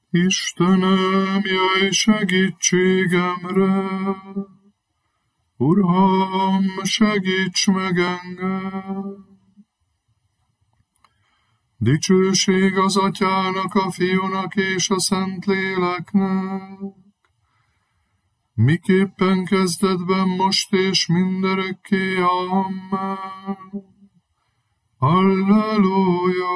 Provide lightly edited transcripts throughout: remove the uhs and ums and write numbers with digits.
Istenem, jöjj segítségemre! Uram, segíts meg engem! Dicsőség az Atyának, a Fiúnak és a Szentléleknek, miképpen kezdetben, most és mindörökké. Amen. Halleluja!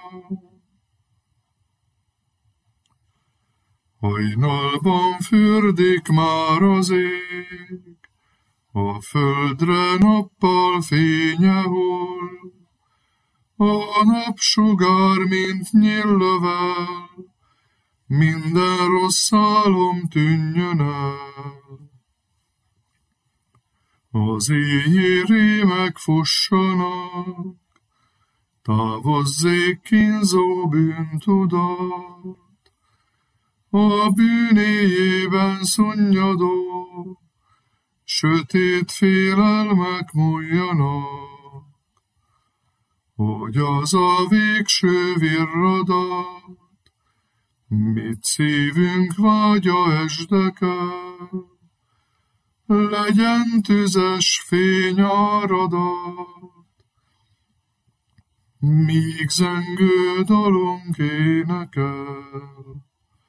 Hajnalban fürdik már az ég, a földre nappal fénye hull, a napsugár, mint nyíllövel, minden rossz álom tűnjön el. Az éjjé rémek fussanak, távozzék kínzó bűntudat, a bűnéjében szunnyadó, sötét félelmek múljanak, hogy az a végső virradat, mit szívünk vágya esdekelt, legyen tüzes fényáradat, míg zengő dalunk énekel.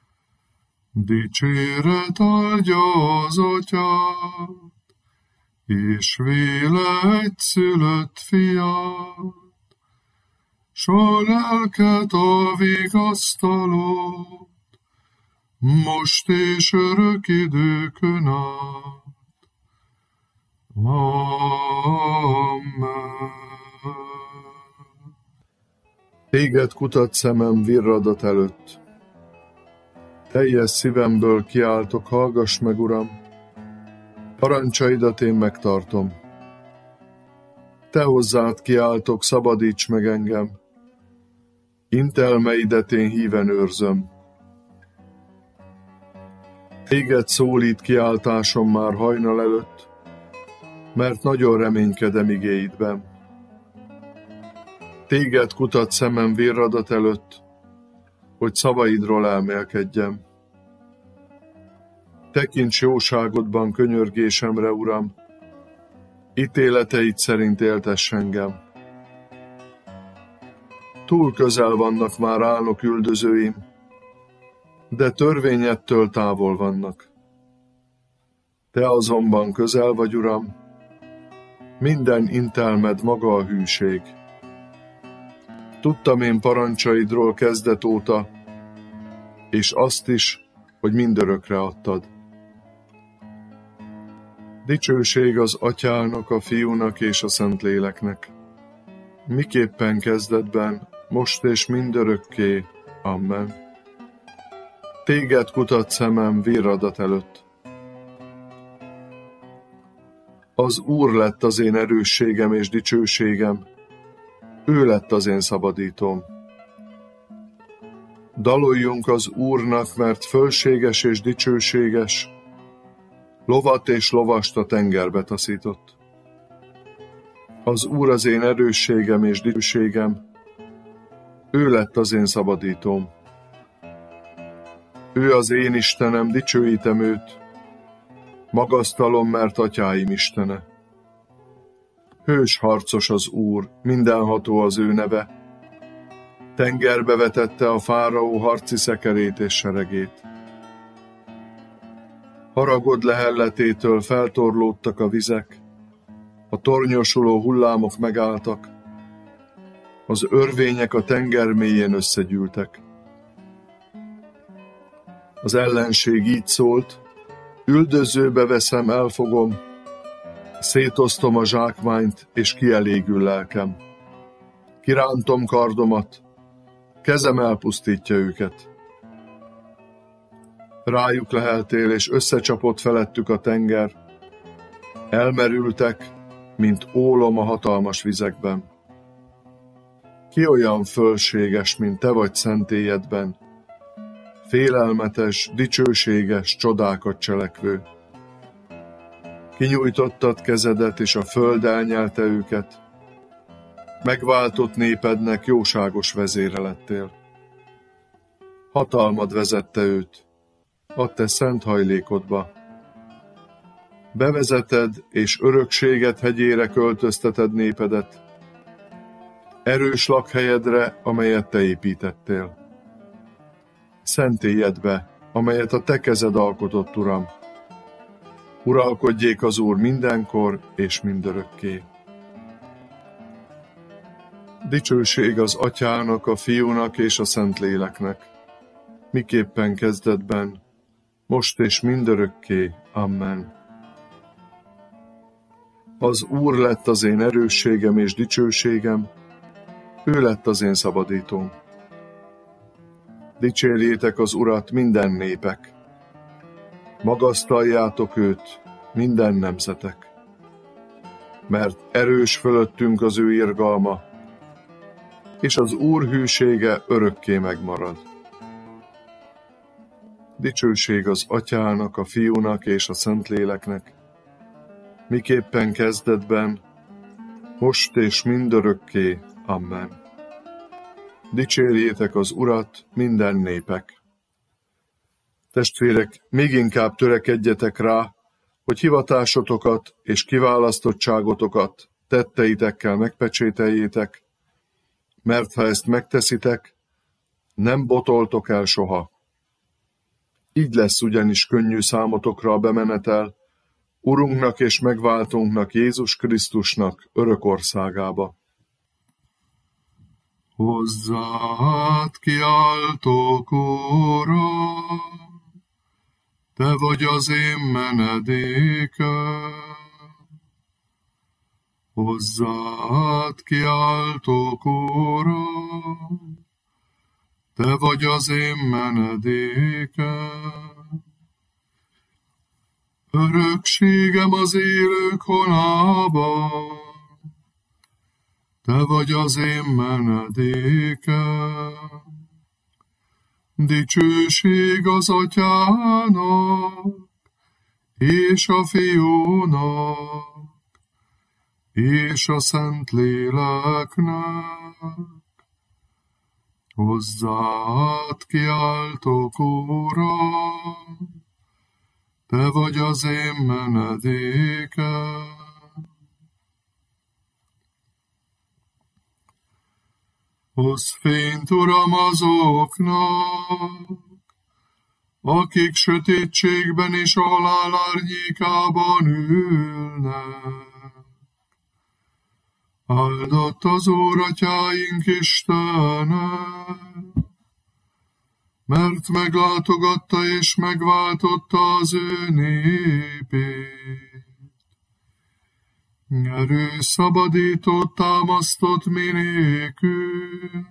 Dicséret áldja az Atyát, és véle egyszülött fiát, s a lelket a vigasztalót, most és örök időkön át. Amen. Téged kutat szemem virradat előtt. Teljes szívemből kiáltok, hallgass meg, Uram! Parancsaidat én megtartom. Te hozzád kiáltok, szabadíts meg engem! Intelmeidet én híven őrzöm. Téged szólít kiáltásom már hajnal előtt, mert nagyon reménykedem igéidben. Téged kutat szemem virradat előtt, hogy szavaidról elmélkedjem. Tekints jóságodban könyörgésemre, Uram, ítéleteid szerint éltess engem. Túl közel vannak már álnok üldözőim, de törvényettől távol vannak. Te azonban közel vagy, Uram, minden intelmed maga a hűség. Tudtam én parancsaidról kezdet óta, és azt is, hogy mindörökre adtad. Dicsőség az Atyának, a Fiúnak és a Szentléleknek, miképpen kezdetben, most és mindörökké. Amen. Téged kutat szemem virradat előtt. Az Úr lett az én erősségem és dicsőségem, ő lett az én szabadítóm. Daloljunk az Úrnak, mert fölséges és dicsőséges, lovat és lovast a tengerbe taszított. Az Úr az én erősségem és dicsőségem, ő lett az én szabadítóm. Ő az én Istenem, dicsőítem őt, magasztalom, mert atyáim Istene. Hős harcos az Úr, mindenható az ő neve, tengerbe vetette a fáraó harci szekerét és seregét. Haragod lehelletétől feltorlódtak a vizek, a tornyosuló hullámok megálltak, az örvények a tenger mélyén összegyűltek. Az ellenség így szólt, üldözőbe veszem, elfogom, szétosztom a zsákmányt, és kielégül lelkem. Kirántom kardomat, kezem elpusztítja őket. Rájuk leheltél, és összecsapott felettük a tenger. Elmerültek, mint ólom a hatalmas vizekben. Ki olyan fölséges, mint te vagy szentélyedben, félelmetes, dicsőséges, csodákat cselekvő. Kinyújtottad kezedet, és a föld elnyelte őket. Megváltott népednek jóságos vezére lettél. Hatalmad vezette őt a te szent hajlékodba. Bevezeted és örökséget hegyére költözteted népedet, erős lakhelyedre, amelyet te építettél. Szentélyedbe, amelyet a te kezed alkotott, Uram. Uralkodjék az Úr mindenkor és mindörökké. Dicsőség az Atyának, a Fiúnak és a Szentléleknek, miképpen kezdetben, most és mindörökké. Amen. Az Úr lett az én erősségem és dicsőségem, ő lett az én szabadítóm. Dicsérjétek az Urat minden népek, magasztaljátok őt minden nemzetek, mert erős fölöttünk az ő irgalma, és az Úr hűsége örökké megmarad. Dicsőség az Atyának, a Fiúnak és a Szentléleknek, miképpen kezdetben, most és mindörökké. Amen. Dicsérjétek az Urat minden népek. Testvérek, még inkább törekedjetek rá, hogy hivatásotokat és kiválasztottságotokat tetteitekkel megpecsételjétek, mert ha ezt megteszitek, nem botoltok el soha. Így lesz ugyanis könnyű számotokra a bemenetel Urunknak és megváltónknak, Jézus Krisztusnak örök országába. Hozzád kiáltok, Uram, te vagy az én menedékem. Hozzád kiáltok, Uram, te vagy az én menedékem. Örökségem az élők honában, te vagy az én menedékem. Dicsőség az Atyának, és a Fiúnak, és a Szentléleknek. Hozzád kiáltok, Uram, te vagy az én menedékem. Hozz fényt, Uram, azoknak, akik sötétségben és halál árnyékában ülnek. Áldott az Úr, Atyáink Istene, mert meglátogatta és megváltotta az ő népét. Erős szabadítót támasztott mi nékünk,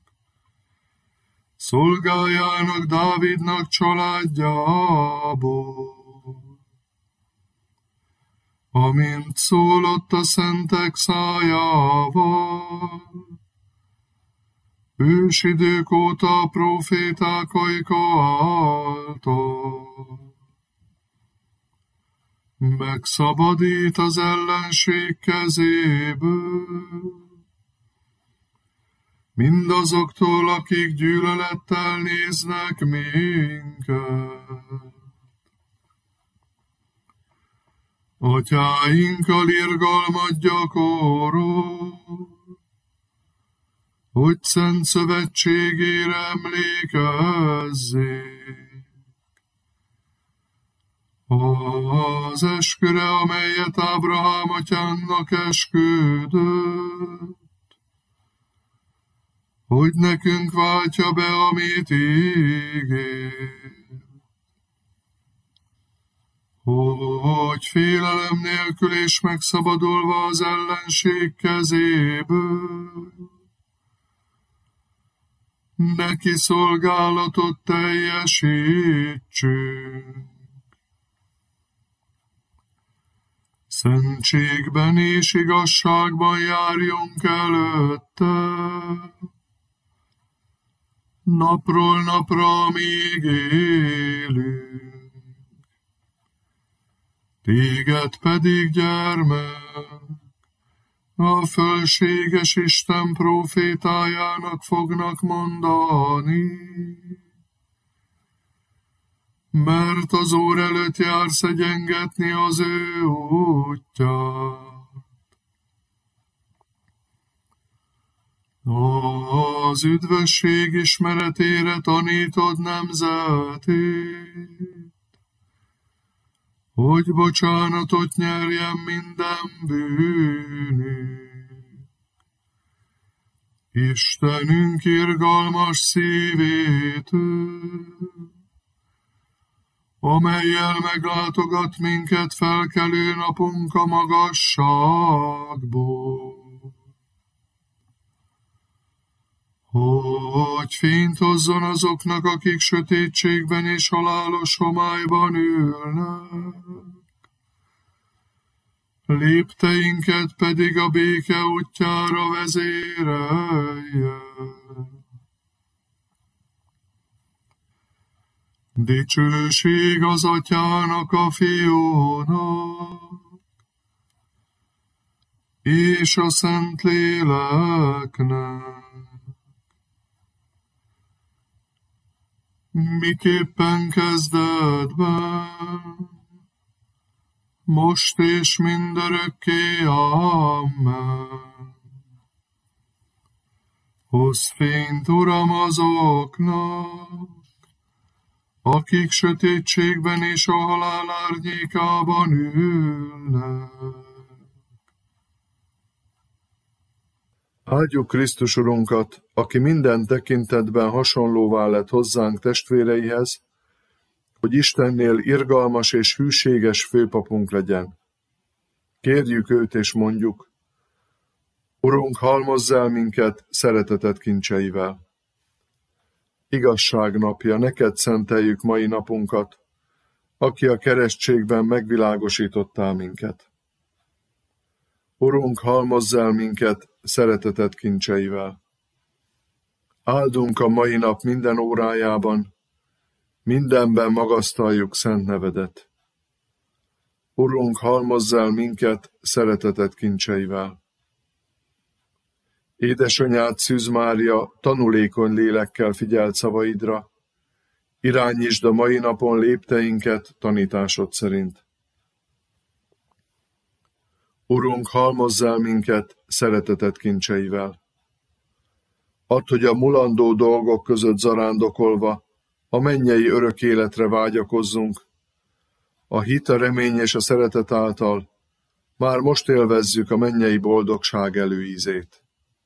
szolgájának, Dávidnak családjából. Amint szólott a szentek szájával, ősidők óta a próféták ajka által. Megszabadít az ellenség kezéből, mindazoktól, akik gyűlölettel néznek minket. Atyáinkkal irgalmat gyakorol, hogy szent szövetségére emlékezzék. Az esküre, amelyet Ábrahám atyánknak esküdött, hogy nekünk váltja be, amit ígér. Hogy félelem nélkül és megszabadulva az ellenség kezéből, neki szolgálatot teljesítsünk. Szentségben és igazságban járjunk előtte, napról napra, amíg élünk. Téged pedig, gyermek, a fölséges Isten prófétájának fognak mondani. mert az Úr előtt jár szegyengetni az ő útját. Az üdvösség ismeretére tanítod nemzetét, hogy bocsánatot nyerjen minden bűnük. Istenünk irgalmas szívétől, amellyel meglátogat minket felkelő napunk a magasságból, hogy fényt hozzon azoknak, akik sötétségben és halálos homályban ülnek, lépteinket pedig a béke útjára vezérelje. Dicsőség az Atyának, a Fiúnak, és a Szentléleknek, miképpen kezdetben, most és mindörökké, amen. Hozz fényt, Uram, azoknak, akik sötétségben és a halál árnyékában ülnek. Áldjuk Krisztus Urunkat, aki minden tekintetben hasonlóvá lett hozzánk testvéreihez, hogy Istennél irgalmas és hűséges főpapunk legyen. Kérjük őt és mondjuk: Urunk, halmozz el minket szereteted kincseivel. Igazság napja, neked szenteljük mai napunkat, aki a keresztségben megvilágosítottál minket. Urunk, halmozz el minket szereteted kincseivel. Áldunk a mai nap minden órájában, mindenben magasztaljuk szent nevedet. Urunk, halmozz el minket szereteted kincseivel. Édesanyád, Szűz Mária, tanulékony lélekkel figyelt szavaidra, irányítsd a mai napon lépteinket tanításod szerint. Urunk, halmozz el minket szereteted kincseivel. Add, hogy a mulandó dolgok között zarándokolva a mennyei örök életre vágyakozzunk, a hit, a remény és a szeretet által már most élvezzük a mennyei boldogság előízét.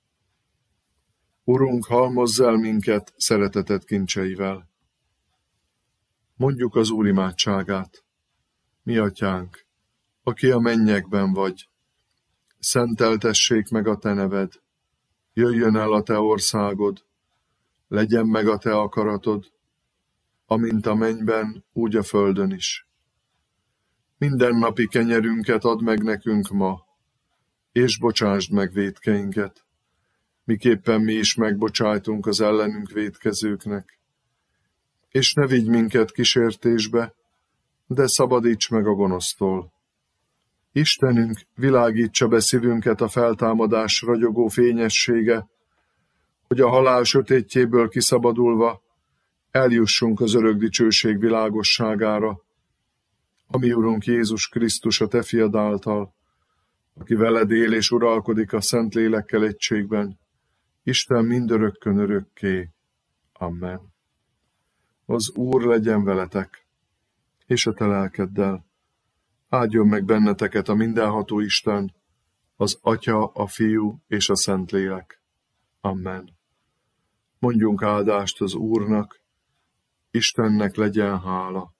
Urunk, halmozz el minket szereteted kincseivel. Mondjuk az Úr imádságát. Mi atyánk, aki a mennyekben vagy, szenteltessék meg a te neved, jöjjön el a te országod, legyen meg a te akaratod, amint a mennyben, úgy a földön is. Mindennapi kenyerünket add meg nekünk ma, és bocsásd meg vétkeinket, miképpen mi is megbocsájtunk az ellenünk vétkezőknek. És ne vigy minket kísértésbe, de szabadíts meg a gonosztól. Istenünk, világítsa be szívünket a feltámadás ragyogó fényessége, hogy a halál sötétjéből kiszabadulva eljussunk az örök dicsőség világosságára, ami Urunk Jézus Krisztus a te fiad által, aki veled él és uralkodik a Szentlélekkel egységben, Isten mindörökkön örökké. Amen. Az Úr legyen veletek, és a te lelkeddel. Áldjon meg benneteket a mindenható Isten, az Atya, a Fiú és a Szentlélek. Amen. Mondjunk áldást az Úrnak, Istennek legyen hála.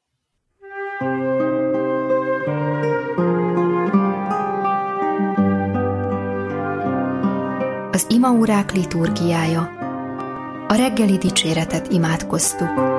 Az imaórák liturgiája. A reggeli dicséretet imádkoztuk.